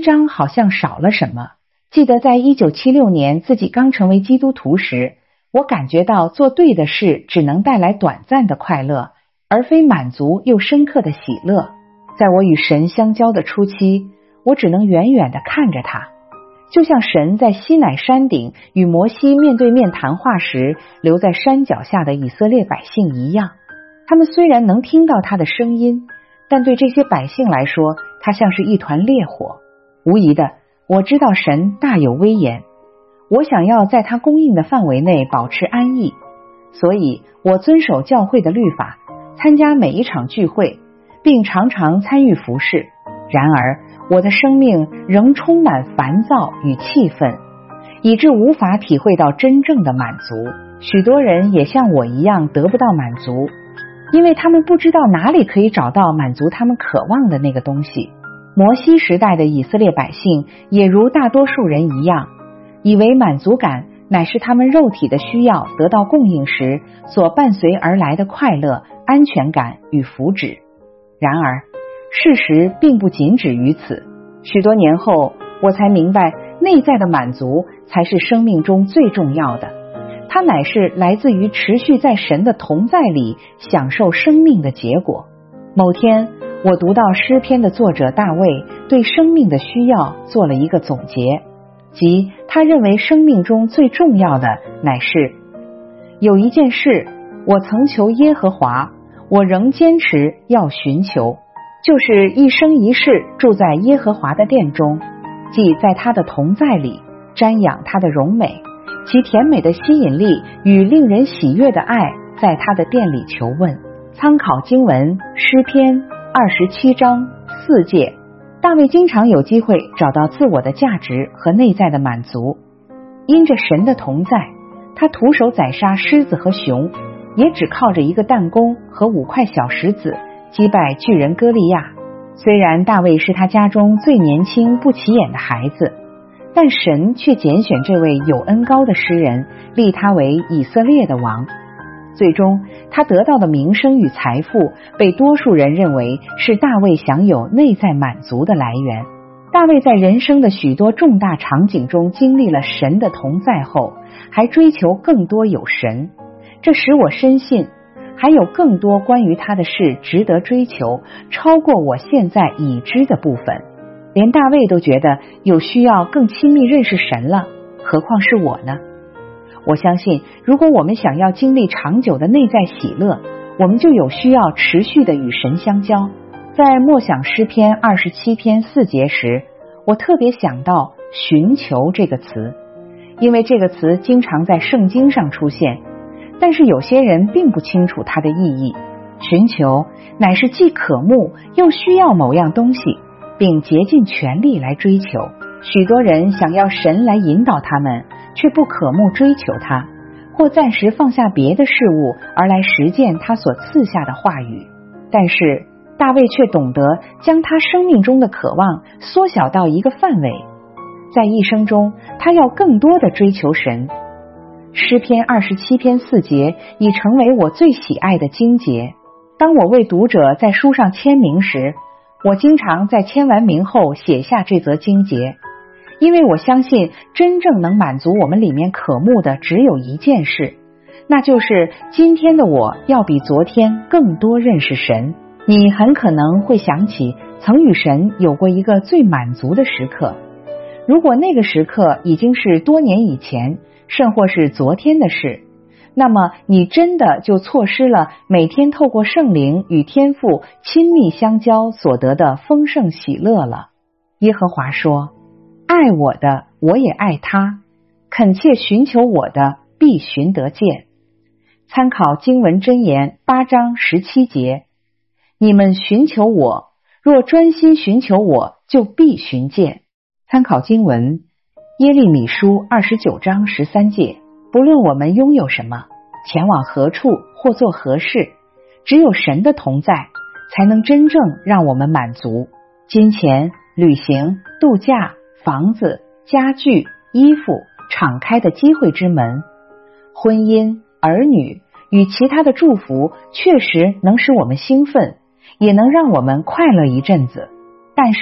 章好像少了什么。记得在1976年自己刚成为基督徒时，我感觉到做对的事只能带来短暂的快乐，而非满足又深刻的喜乐。在我与神相交的初期，我只能远远地看着他，就像神在西乃山顶与摩西面对面谈话时留在山脚下的以色列百姓一样。他们虽然能听到他的声音，但对这些百姓来说，他像是一团烈火。无疑的，我知道神大有威严，我想要在他供应的范围内保持安逸，所以我遵守教会的律法，参加每一场聚会，并常常参与服事。然而我的生命仍充满烦躁与气愤，以致无法体会到真正的满足。许多人也像我一样得不到满足，因为他们不知道哪里可以找到满足他们渴望的那个东西。摩西时代的以色列百姓也如大多数人一样，以为满足感乃是他们肉体的需要得到供应时所伴随而来的快乐、安全感与福祉。然而事实并不仅止于此。许多年后，我才明白内在的满足才是生命中最重要的，它乃是来自于持续在神的同在里享受生命的结果。某天我读到诗篇的作者大卫对生命的需要做了一个总结，即他认为生命中最重要的乃是有一件事我曾求耶和华，我仍坚持要寻求，就是一生一世住在耶和华的殿中，即在他的同在里瞻仰他的荣美，其甜美的吸引力与令人喜悦的爱在他的殿里求问。参考经文诗篇27章4节。大卫经常有机会找到自我的价值和内在的满足，因着神的同在，他徒手宰杀狮子和熊，也只靠着一个弹弓和5块小石子击败巨人歌利亚。虽然大卫是他家中最年轻不起眼的孩子，但神却拣选这位有恩膏的诗人，立他为以色列的王。最终他得到的名声与财富被多数人认为是大卫享有内在满足的来源。大卫在人生的许多重大场景中经历了神的同在后，还追求更多有神，这使我深信还有更多关于他的事值得追求，超过我现在已知的部分。连大卫都觉得有需要更亲密认识神了，何况是我呢？我相信，如果我们想要经历长久的内在喜乐，我们就有需要持续的与神相交。在默想诗篇27篇4节时，我特别想到寻求这个词，因为这个词经常在圣经上出现，但是有些人并不清楚它的意义。寻求乃是既渴慕又需要某样东西，并竭尽全力来追求。许多人想要神来引导他们，却不渴慕追求他，或暂时放下别的事物而来实践他所赐下的话语。但是大卫却懂得将他生命中的渴望缩小到一个范围，在一生中他要更多的追求神。诗篇27篇4节已成为我最喜爱的经节。当我为读者在书上签名时，我经常在签完名后写下这则经节，因为我相信真正能满足我们里面渴慕的只有一件事，那就是今天的我要比昨天更多认识神。你很可能会想起曾与神有过一个最满足的时刻，如果那个时刻已经是多年以前，甚或是昨天的事，那么你真的就错失了每天透过圣灵与天父亲密相交所得的丰盛喜乐了。耶和华说，爱我的我也爱他，恳切寻求我的必寻得见。参考经文箴言8章17节，你们寻求我，若专心寻求我，就必寻见。参考经文耶利米书29章13节，不论我们拥有什么，前往何处或做何事，只有神的同在才能真正让我们满足。金钱、旅行、度假、房子、家具、衣服、敞开的机会之门，婚姻、儿女与其他的祝福确实能使我们兴奋，也能让我们快乐一阵子，但是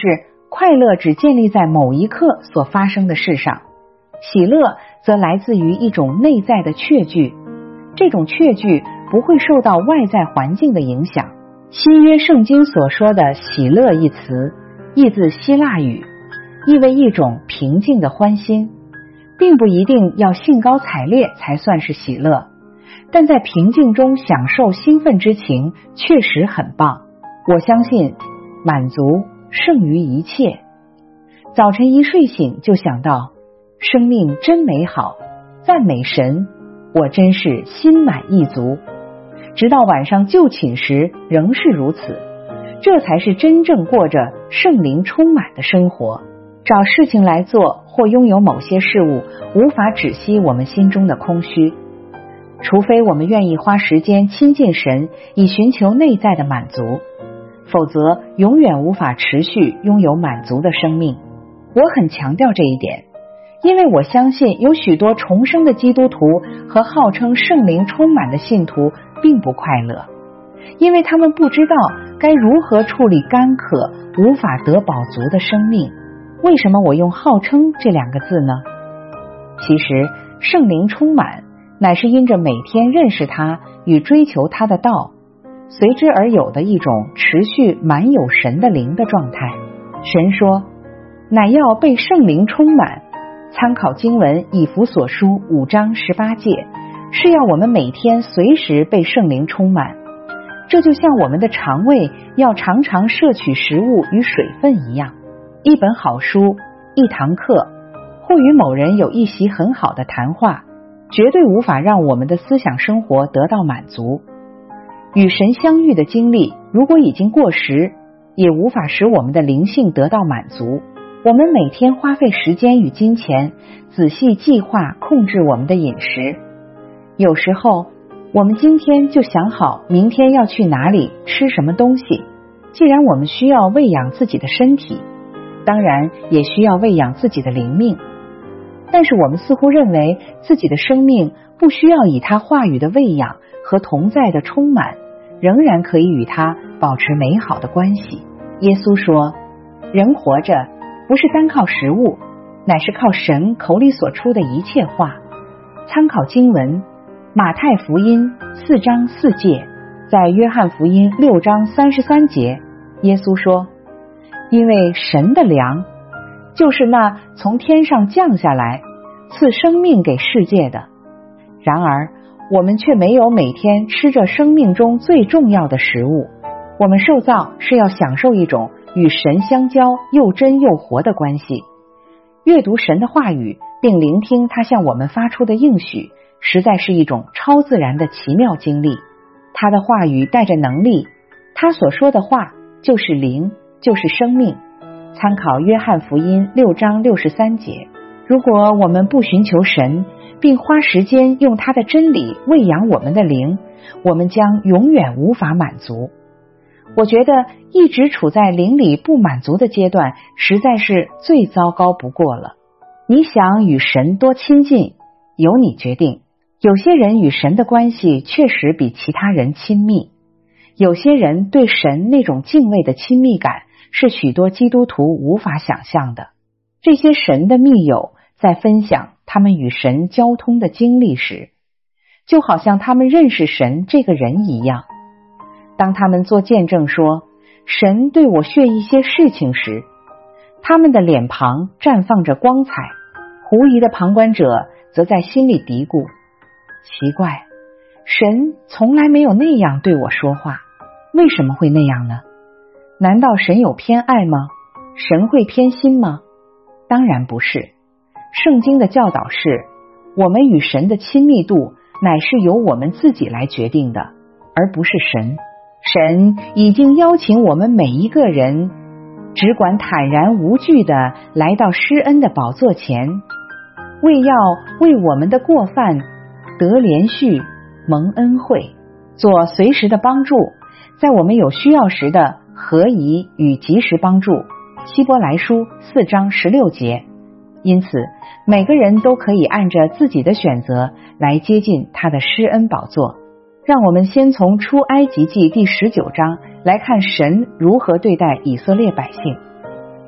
快乐只建立在某一刻所发生的事上，喜乐则来自于一种内在的确据，这种确据不会受到外在环境的影响。新约圣经所说的喜乐一词，译自希腊语，意为一种平静的欢心，并不一定要兴高采烈才算是喜乐，但在平静中享受兴奋之情确实很棒。我相信满足胜于一切。早晨一睡醒就想到生命真美好，赞美神，我真是心满意足。直到晚上就寝时仍是如此，这才是真正过着圣灵充满的生活。找事情来做或拥有某些事物，无法止息我们心中的空虚，除非我们愿意花时间亲近神，以寻求内在的满足，否则永远无法持续拥有满足的生命。我很强调这一点，因为我相信有许多重生的基督徒和号称圣灵充满的信徒并不快乐，因为他们不知道该如何处理干渴无法得饱足的生命。为什么我用号称这两个字呢？其实圣灵充满乃是因着每天认识他与追求他的道，随之而有的一种持续满有神的灵的状态。神说乃要被圣灵充满，参考经文以弗所书5章18节，是要我们每天随时被圣灵充满。这就像我们的肠胃要常常摄取食物与水分一样。一本好书，一堂课，或与某人有一席很好的谈话，绝对无法让我们的思想生活得到满足。与神相遇的经历如果已经过时，也无法使我们的灵性得到满足。我们每天花费时间与金钱，仔细计划控制我们的饮食。有时候我们今天就想好明天要去哪里吃什么东西。既然我们需要喂养自己的身体，当然也需要喂养自己的灵命，但是我们似乎认为自己的生命不需要以他话语的喂养和同在的充满，仍然可以与他保持美好的关系。耶稣说，人活着不是单靠食物，乃是靠神口里所出的一切话。参考经文马太福音4章4节，在约翰福音6章33节，耶稣说，因为神的粮就是那从天上降下来赐生命给世界的。然而我们却没有每天吃着生命中最重要的食物。我们受造是要享受一种与神相交又真又活的关系。阅读神的话语并聆听他向我们发出的应许，实在是一种超自然的奇妙经历。他的话语带着能力，他所说的话就是灵，就是生命。参考约翰福音6章63节。如果我们不寻求神，并花时间用他的真理喂养我们的灵，我们将永远无法满足。我觉得一直处在灵里不满足的阶段，实在是最糟糕不过了。你想与神多亲近，由你决定。有些人与神的关系确实比其他人亲密，有些人对神那种敬畏的亲密感是许多基督徒无法想象的。这些神的密友在分享他们与神交通的经历时，就好像他们认识神这个人一样。当他们做见证说神对我血一些事情时，他们的脸庞绽放着光彩，狐疑的旁观者则在心里嘀咕，奇怪，神从来没有那样对我说话，为什么会那样呢？难道神有偏爱吗？神会偏心吗？当然不是。圣经的教导是，我们与神的亲密度乃是由我们自己来决定的，而不是神。神已经邀请我们每一个人，只管坦然无惧地来到施恩的宝座前，为要为我们的过犯得连续蒙恩惠，做随时的帮助，在我们有需要时的合宜与及时帮助。希伯来书4章16节。因此每个人都可以按着自己的选择来接近他的施恩宝座。让我们先从出埃及记第19章来看神如何对待以色列百姓。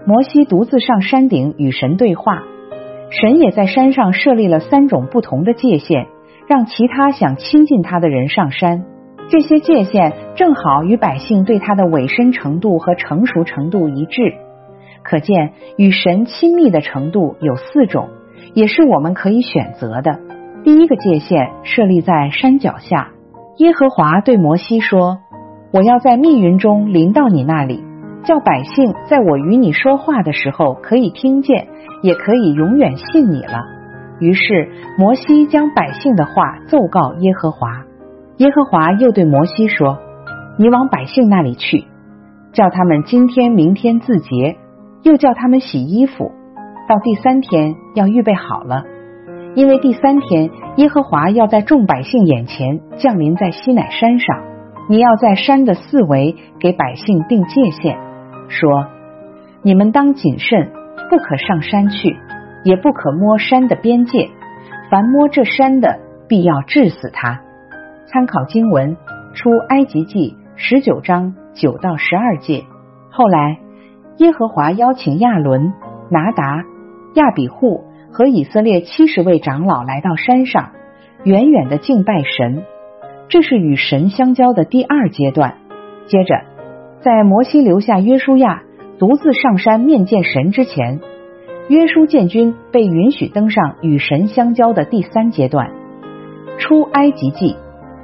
摩西独自上山顶与神对话，神也在山上设立了3种不同的界限，让其他想亲近他的人上山。这些界限正好与百姓对他的委身程度和成熟程度一致。可见与神亲密的程度有4种，也是我们可以选择的。第一个界限设立在山脚下，耶和华对摩西说，我要在密云中临到你那里，叫百姓在我与你说话的时候可以听见，也可以永远信你了。于是摩西将百姓的话奏告耶和华。耶和华又对摩西说，你往百姓那里去，叫他们今天明天自洁，又叫他们洗衣服，到第3天要预备好了，因为第3天耶和华要在众百姓眼前降临在西乃山上。你要在山的4围给百姓定界限，说，你们当谨慎，不可上山去，也不可摸山的边界，凡摸这山的必要治死他。参考经文出埃及记19章9到12节。后来耶和华邀请亚伦、拿达、亚比户和以色列70位长老来到山上，远远的敬拜神。这是与神相交的第2阶段。接着在摩西留下约书亚独自上山面见神之前，约书建军被允许登上与神相交的第3阶段。出埃及记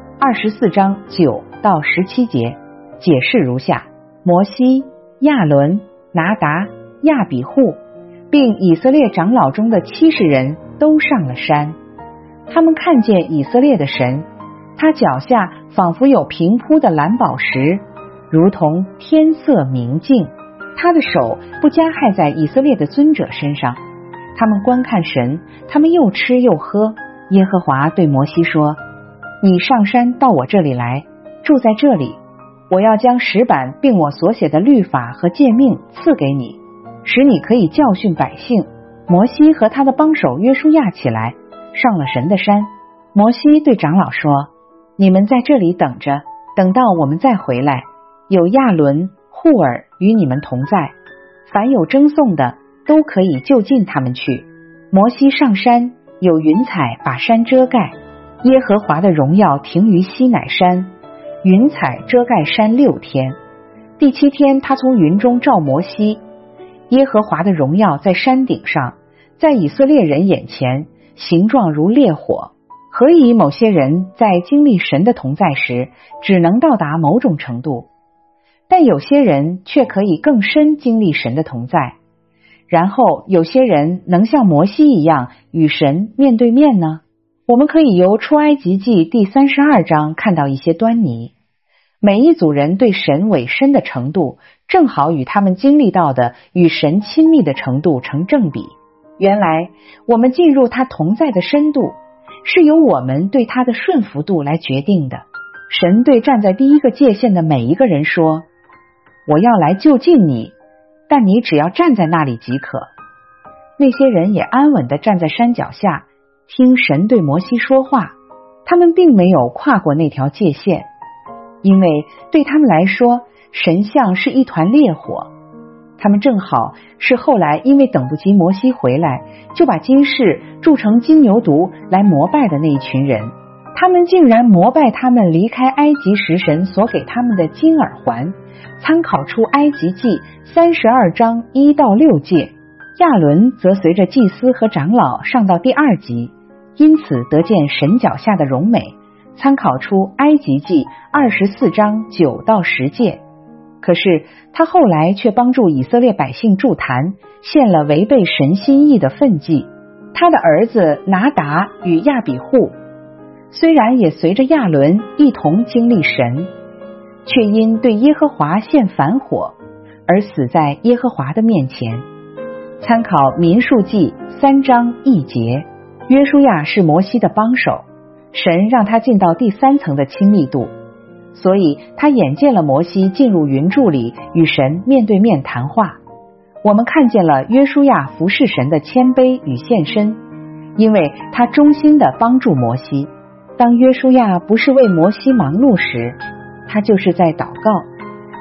24章9到17节解释如下：摩西、亚伦、拿达、亚比户并以色列长老中的70人都上了山。他们看见以色列的神，他脚下仿佛有平铺的蓝宝石，如同天色明净。他的手不加害在以色列的尊者身上。他们观看神，他们又吃又喝。耶和华对摩西说，你上山到我这里来，住在这里，我要将石板并我所写的律法和诫命赐给你，使你可以教训百姓。摩西和他的帮手约书亚起来，上了神的山。摩西对长老说，你们在这里等着，等到我们再回来，有亚伦、户尔与你们同在，凡有争讼的都可以就近他们去。摩西上山，有云彩把山遮盖，耶和华的荣耀停于西乃山，云彩遮盖山6天。第7天，他从云中照摩西，耶和华的荣耀在山顶上，在以色列人眼前，形状如烈火。何以某些人在经历神的同在时，只能到达某种程度，但有些人却可以更深经历神的同在？然后有些人能像摩西一样与神面对面呢？我们可以由出埃及记第32章看到一些端倪。每一组人对神委身的程度，正好与他们经历到的与神亲密的程度成正比。原来我们进入他同在的深度，是由我们对他的顺服度来决定的。神对站在第1个界限的每一个人说，我要来就近你，但你只要站在那里即可。那些人也安稳地站在山脚下，听神对摩西说话。他们并没有跨过那条界限，因为对他们来说，神像是一团烈火。他们正好是后来因为等不及摩西回来，就把金饰铸成金牛犊来膜拜的那一群人。他们竟然膜拜他们离开埃及时神所给他们的金耳环。参考出埃及记32章1到6节。亚伦则随着祭司和长老上到第2级，因此得见神脚下的荣美。参考出埃及记24章9到10节。可是他后来却帮助以色列百姓筑坛，献了违背神心意的粪祭。他的儿子拿达与亚比户虽然也随着亚伦一同经历神，却因对耶和华献反火而死在耶和华的面前。参考民数记3章1节。约书亚是摩西的帮手，神让他进到第3层的亲密度，所以他眼见了摩西进入云柱里与神面对面谈话。我们看见了约书亚服侍神的谦卑与献身，因为他忠心地帮助摩西。当约书亚不是为摩西忙碌时，他就是在祷告。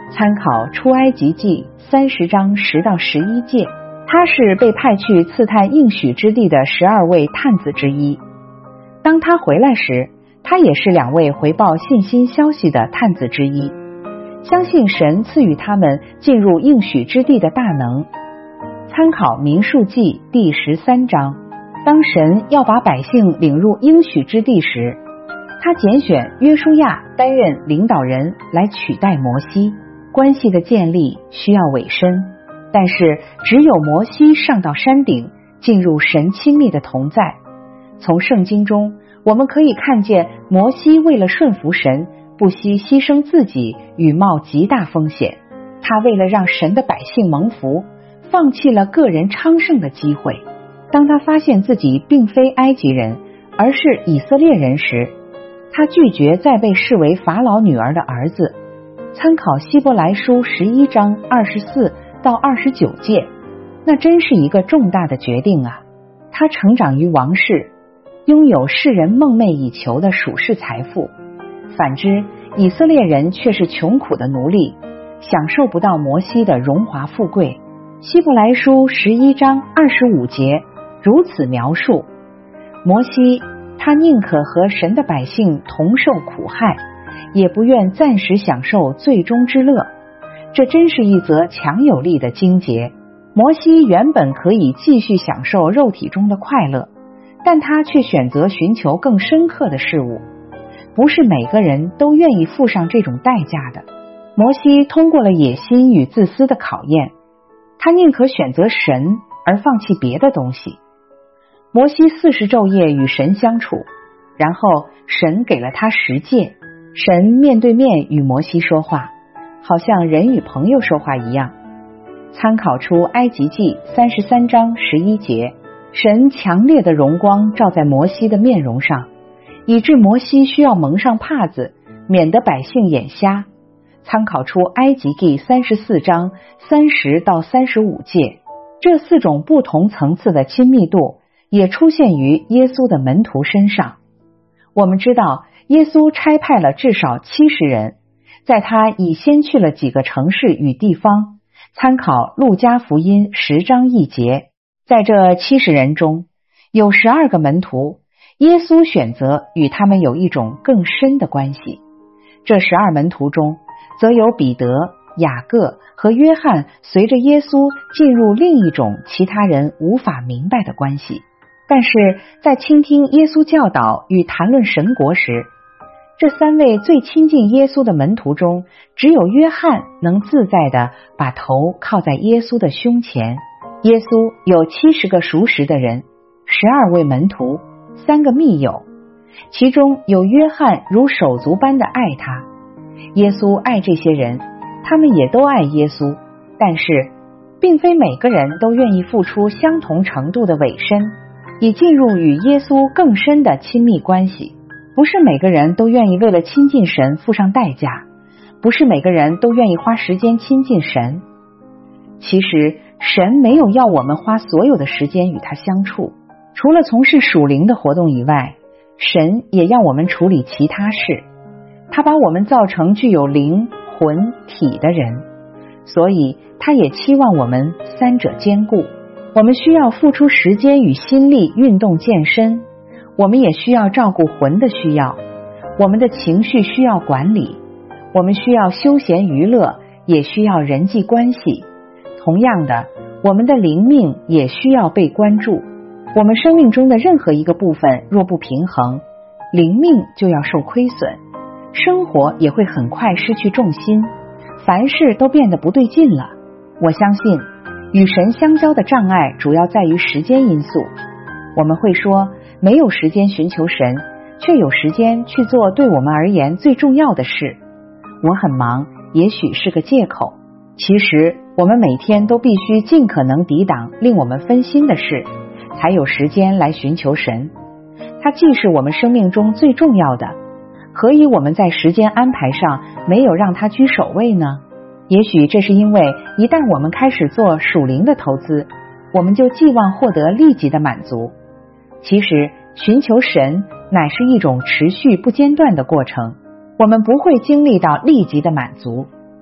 参考出埃及记30章10到11节，他是被派去刺探应许之地的12位探子之一。当他回来时，他也是2位回报信心消息的探子之一，相信神赐予他们进入应许之地的大能。参考民数记第13章，当神要把百姓领入应许之地时，他拣选约书亚担任领导人来取代摩西。关系的建立需要委身，但是只有摩西上到山顶，进入神亲密的同在。从圣经中我们可以看见摩西为了顺服神，不惜牺牲自己与冒极大风险。他为了让神的百姓蒙福，放弃了个人昌盛的机会。当他发现自己并非埃及人，而是以色列人时，他拒绝再被视为法老女儿的儿子。参考希伯来书11章24到29节，那真是一个重大的决定啊！他成长于王室，拥有世人梦寐以求的属世财富。反之，以色列人却是穷苦的奴隶，享受不到摩西的荣华富贵。希伯来书11章25节如此描述：摩西他宁可和神的百姓同受苦害，也不愿暂时享受最终之乐。这真是一则强有力的经节。摩西原本可以继续享受肉体中的快乐，但他却选择寻求更深刻的事物。不是每个人都愿意付上这种代价的。摩西通过了野心与自私的考验，他宁可选择神而放弃别的东西。摩西40昼夜与神相处，然后神给了他10诫。神面对面与摩西说话，好像人与朋友说话一样。参考出埃及记33章11节，神强烈的荣光照在摩西的面容上，以致摩西需要蒙上帕子，免得百姓眼瞎。参考出埃及记34章30到35节，这4种不同层次的亲密度也出现于耶稣的门徒身上。我们知道耶稣差派了至少70人，在他已先去了几个城市与地方。参考路加福音10章1节，在这70人中有12个门徒，耶稣选择与他们有一种更深的关系。这12门徒中，则有彼得、雅各和约翰随着耶稣进入另一种其他人无法明白的关系。但是在倾听耶稣教导与谈论神国时，这3位最亲近耶稣的门徒中，只有约翰能自在地把头靠在耶稣的胸前。耶稣有70个熟识的人，12位门徒，3个密友，其中有约翰如手足般的爱他。耶稣爱这些人，他们也都爱耶稣，但是并非每个人都愿意付出相同程度的委身，以进入与耶稣更深的亲密关系。不是每个人都愿意为了亲近神付上代价，不是每个人都愿意花时间亲近神。其实神没有要我们花所有的时间与他相处，除了从事属灵的活动以外，神也要我们处理其他事。他把我们造成具有灵、魂、体的人，所以他也期望我们3者兼顾。我们需要付出时间与心力运动健身，我们也需要照顾魂的需要，我们的情绪需要管理，我们需要休闲娱乐，也需要人际关系。同样的，我们的灵命也需要被关注。我们生命中的任何一个部分若不平衡，灵命就要受亏损，生活也会很快失去重心，凡事都变得不对劲了。我相信与神相交的障碍主要在于时间因素。我们会说没有时间寻求神，却有时间去做对我们而言最重要的事。我很忙，也许是个借口。其实我们每天都必须尽可能抵挡令我们分心的事，才有时间来寻求神。它既是我们生命中最重要的，何以我们在时间安排上没有让它居首位呢？也许这是因为一旦我们开始做属灵的投资，我们就寄望获得立即的满足。其实寻求神乃是一种持续不间断的过程，我们不会经历到立即的满足。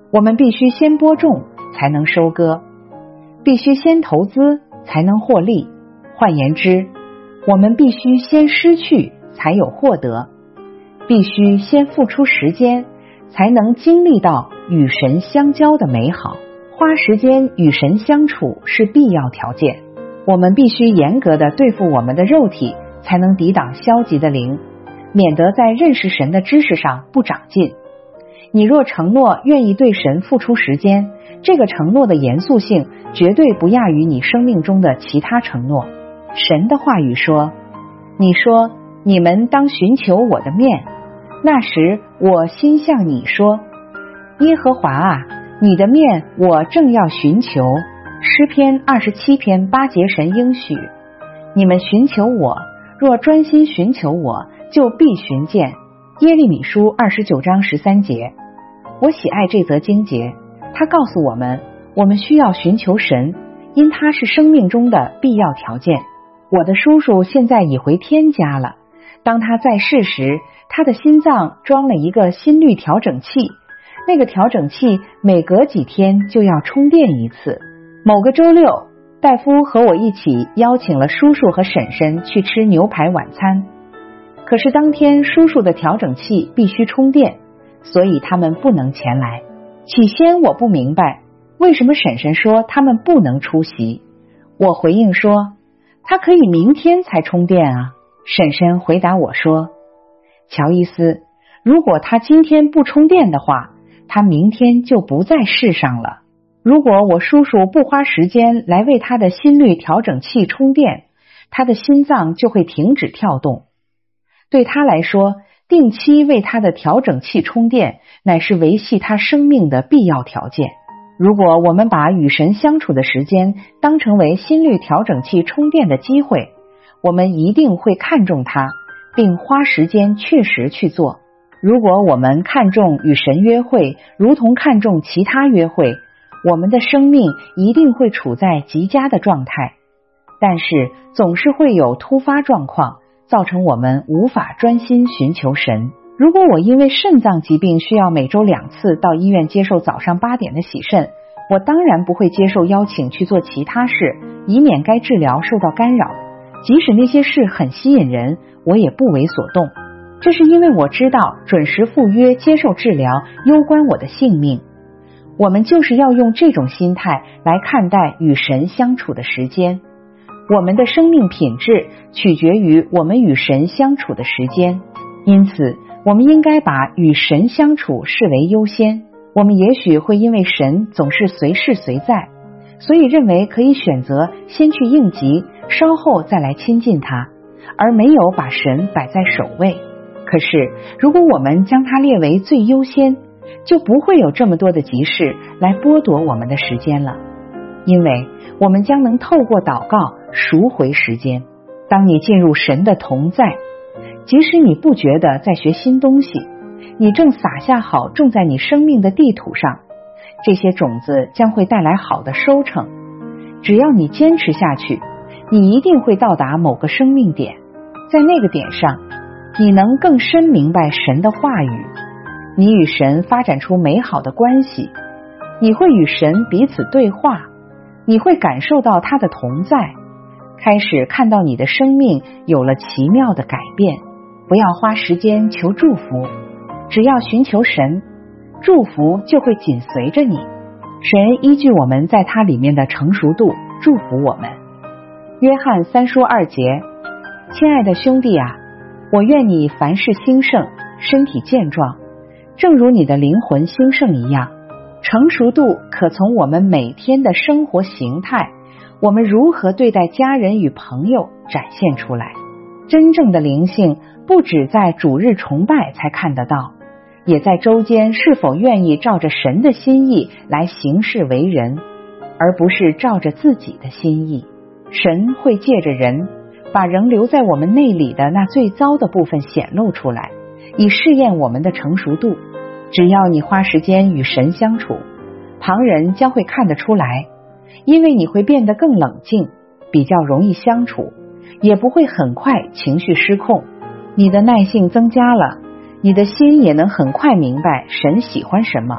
我们必须先播种才能收割，必须先投资才能获利。换言之，我们必须先失去才有获得，必须先付出时间才能经历到与神相交的美好。花时间与神相处是必要条件。我们必须严格的对付我们的肉体，才能抵挡消极的灵，免得在认识神的知识上不长进。你若承诺愿意对神付出时间，这个承诺的严肃性绝对不亚于你生命中的其他承诺。神的话语说，你说你们当寻求我的面，那时我心向你说，耶和华啊，你的面我正要寻求。诗篇27篇8节神应许，你们寻求我，若专心寻求我，就必寻见。耶利米书29章13节。我喜爱这则经节，它告诉我们，我们需要寻求神，因它是生命中的必要条件。我的叔叔现在已回天家了，当他在世时，他的心脏装了一个心率调整器，那个调整器每隔几天就要充电一次。某个周六，戴夫和我一起邀请了叔叔和婶婶去吃牛排晚餐，可是当天叔叔的调整器必须充电，所以他们不能前来。起先我不明白为什么婶婶说他们不能出席，我回应说他可以明天才充电啊。婶婶回答我说，乔伊斯，如果他今天不充电的话，他明天就不在世上了。如果我叔叔不花时间来为他的心率调整器充电，他的心脏就会停止跳动。对他来说，定期为他的调整器充电乃是维系他生命的必要条件。如果我们把与神相处的时间当成为心率调整器充电的机会，我们一定会看重它，并花时间确实去做。如果我们看重与神约会如同看重其他约会，我们的生命一定会处在极佳的状态，但是总是会有突发状况，造成我们无法专心寻求神。如果我因为肾脏疾病需要每周2次到医院接受早上8点的洗肾，我当然不会接受邀请去做其他事，以免该治疗受到干扰。即使那些事很吸引人，我也不为所动。这是因为我知道准时赴约接受治疗攸关我的性命。我们就是要用这种心态来看待与神相处的时间。我们的生命品质取决于我们与神相处的时间，因此我们应该把与神相处视为优先。我们也许会因为神总是随时随在，所以认为可以选择先去应急，稍后再来亲近他，而没有把神摆在首位。可是如果我们将它列为最优先，就不会有这么多的急事来剥夺我们的时间了，因为我们将能透过祷告赎回时间。当你进入神的同在，即使你不觉得在学新东西，你正撒下好种在你生命的地土上，这些种子将会带来好的收成。只要你坚持下去，你一定会到达某个生命点，在那个点上，你能更深明白神的话语，你与神发展出美好的关系，你会与神彼此对话，你会感受到他的同在，开始看到你的生命有了奇妙的改变。不要花时间求祝福，只要寻求神，祝福就会紧随着你。神依据我们在他里面的成熟度祝福我们。约翰3书2节，亲爱的兄弟啊，我愿你凡事兴盛，身体健壮，正如你的灵魂兴盛一样。成熟度可从我们每天的生活形态，我们如何对待家人与朋友展现出来。真正的灵性不只在主日崇拜才看得到，也在周间是否愿意照着神的心意来行事为人，而不是照着自己的心意。神会借着人，把仍留在我们内里的那最糟的部分显露出来，以试验我们的成熟度。只要你花时间与神相处，旁人将会看得出来，因为你会变得更冷静，比较容易相处，也不会很快情绪失控。你的耐性增加了，你的心也能很快明白神喜欢什么，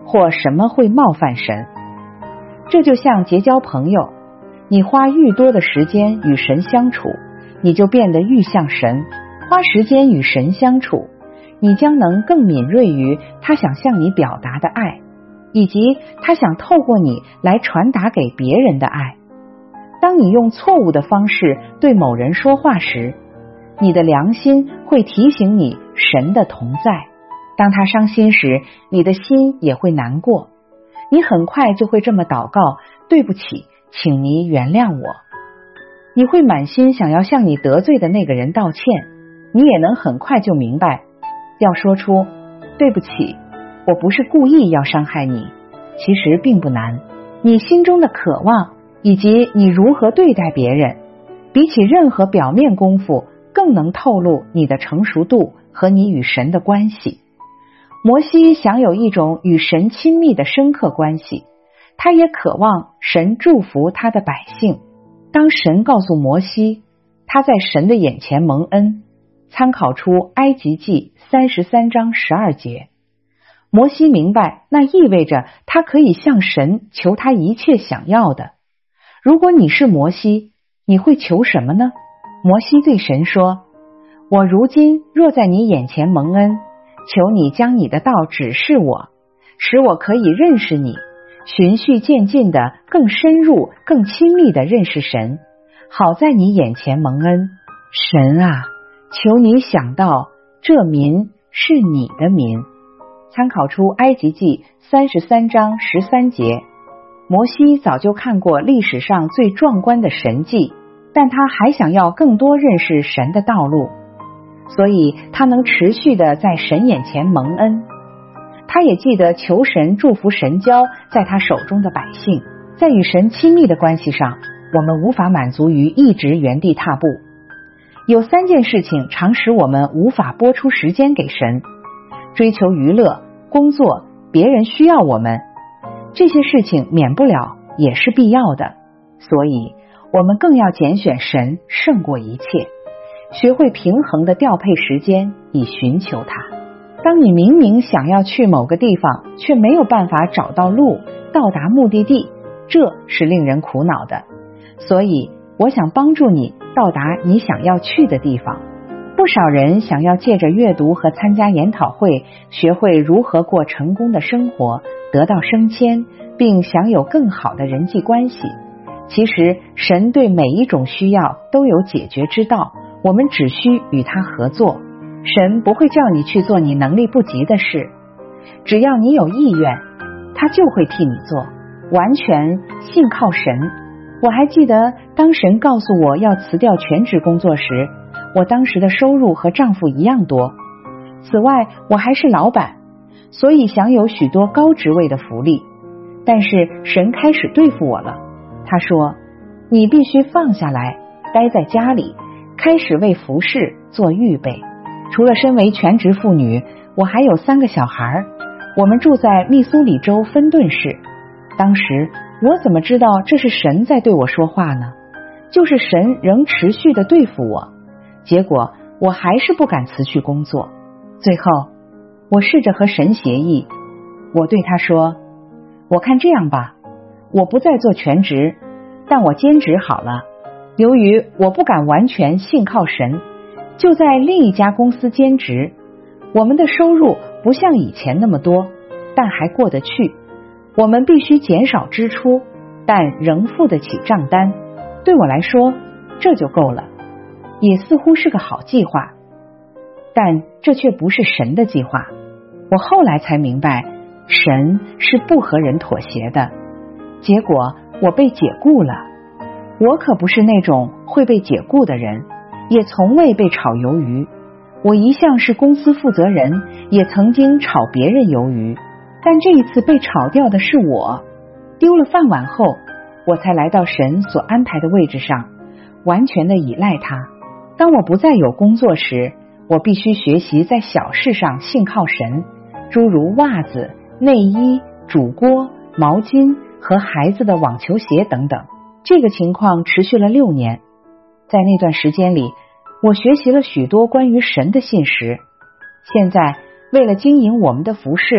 或什么会冒犯神。这就像结交朋友，你花愈多的时间与神相处，你就变得愈像神。花时间与神相处，你将能更敏锐于他想向你表达的爱，以及他想透过你来传达给别人的爱。当你用错误的方式对某人说话时，你的良心会提醒你神的同在。当他伤心时，你的心也会难过。你很快就会这么祷告：对不起，请你原谅我。你会满心想要向你得罪的那个人道歉。你也能很快就明白，要说出对不起，我不是故意要伤害你，其实并不难。你心中的渴望以及你如何对待别人，比起任何表面功夫更能透露你的成熟度和你与神的关系。摩西想有一种与神亲密的深刻关系，他也渴望神祝福他的百姓。当神告诉摩西他在神的眼前蒙恩，参考出埃及记33章12节，摩西明白那意味着他可以向神求他一切想要的。如果你是摩西，你会求什么呢？摩西对神说：我如今若在你眼前蒙恩，求你将你的道指示我，使我可以认识你，循序渐进的更深入更亲密的认识神，好在你眼前蒙恩。神啊，求你想到这民是你的民。参考出埃及记33章13节。摩西早就看过历史上最壮观的神迹，但他还想要更多认识神的道路，所以他能持续的在神眼前蒙恩。他也记得求神祝福神交在他手中的百姓。在与神亲密的关系上，我们无法满足于一直原地踏步。有3件事情常使我们无法拨出时间给神：追求娱乐、工作、别人需要我们。这些事情免不了也是必要的，所以我们更要拣选神胜过一切，学会平衡的调配时间以寻求他。当你明明想要去某个地方，却没有办法找到路到达目的地，这是令人苦恼的。所以我想帮助你到达你想要去的地方。不少人想要借着阅读和参加研讨会，学会如何过成功的生活，得到升迁，并享有更好的人际关系。其实神对每一种需要都有解决之道，我们只需与他合作。神不会叫你去做你能力不及的事，只要你有意愿，他就会替你做，完全信靠神。我还记得当神告诉我要辞掉全职工作时，我当时的收入和丈夫一样多。此外，我还是老板，所以享有许多高职位的福利。但是神开始对付我了，他说：你必须放下来，待在家里，开始为服事做预备。除了身为全职妇女，我还有3个小孩，我们住在密苏里州芬顿市。当时我怎么知道这是神在对我说话呢？就是神仍持续的对付我。结果我还是不敢辞去工作。最后我试着和神协议，我对他说：我看这样吧，我不再做全职，但我兼职好了。由于我不敢完全信靠神，就在另一家公司兼职。我们的收入不像以前那么多，但还过得去。我们必须减少支出，但仍付得起账单。对我来说，这就够了。也似乎是个好计划，但这却不是神的计划。我后来才明白，神是不和人妥协的。结果我被解雇了。我可不是那种会被解雇的人，也从未被炒鱿鱼。我一向是公司负责人，也曾经炒别人鱿鱼，但这一次被炒掉的是我。丢了饭碗后，我才来到神所安排的位置上，完全的依赖他。当我不再有工作时，我必须学习在小事上信靠神，诸如袜子、内衣、煮锅、毛巾和孩子的网球鞋等等。这个情况持续了6年。在那段时间里，我学习了许多关于神的信实。现在为了经营我们的服事，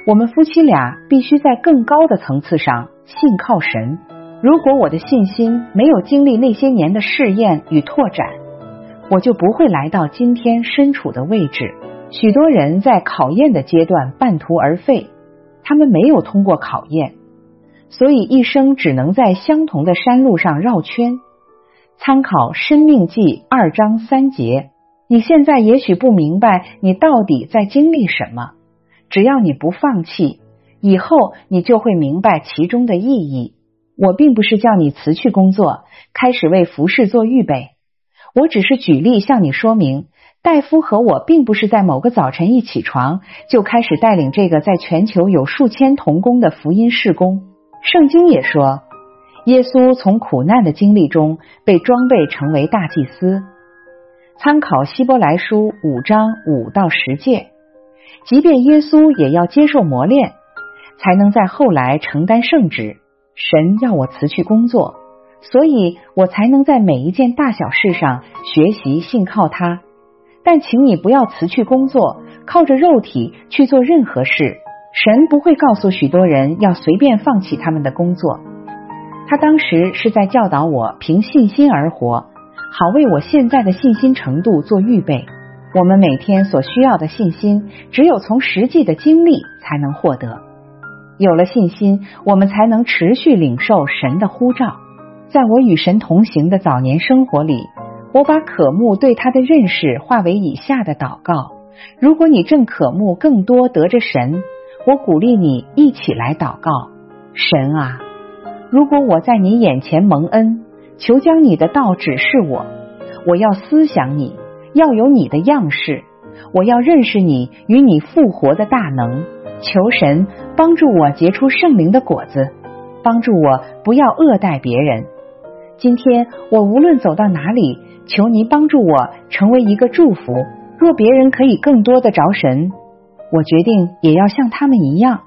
我们夫妻俩必须在更高的层次上信靠神。如果我的信心没有经历那些年的试验与拓展，我就不会来到今天身处的位置。许多人在考验的阶段半途而废，他们没有通过考验，所以一生只能在相同的山路上绕圈。参考《申命记》2章3节，你现在也许不明白你到底在经历什么，只要你不放弃，以后你就会明白其中的意义。我并不是叫你辞去工作，开始为服事做预备，我只是举例向你说明，戴夫和我并不是在某个早晨一起床就开始带领这个在全球有数千同工的福音事工。圣经也说，耶稣从苦难的经历中被装备成为大祭司。参考希伯来书5章5到10节，即便耶稣也要接受磨练，才能在后来承担圣职。神要我辞去工作，所以我才能在每一件大小事上学习信靠他。但请你不要辞去工作，靠着肉体去做任何事。神不会告诉许多人要随便放弃他们的工作。他当时是在教导我凭信心而活，好为我现在的信心程度做预备。我们每天所需要的信心，只有从实际的经历才能获得。有了信心，我们才能持续领受神的呼召。在我与神同行的早年生活里，我把渴慕对他的认识化为以下的祷告。如果你正渴慕更多得着神，我鼓励你一起来祷告。神啊，如果我在你眼前蒙恩，求将你的道指示我。我要思想你，要有你的样式，我要认识你与你复活的大能。求神帮助我结出圣灵的果子，帮助我不要恶待别人。今天我无论走到哪里，求你帮助我成为一个祝福。若别人可以更多的着神，我决定也要像他们一样。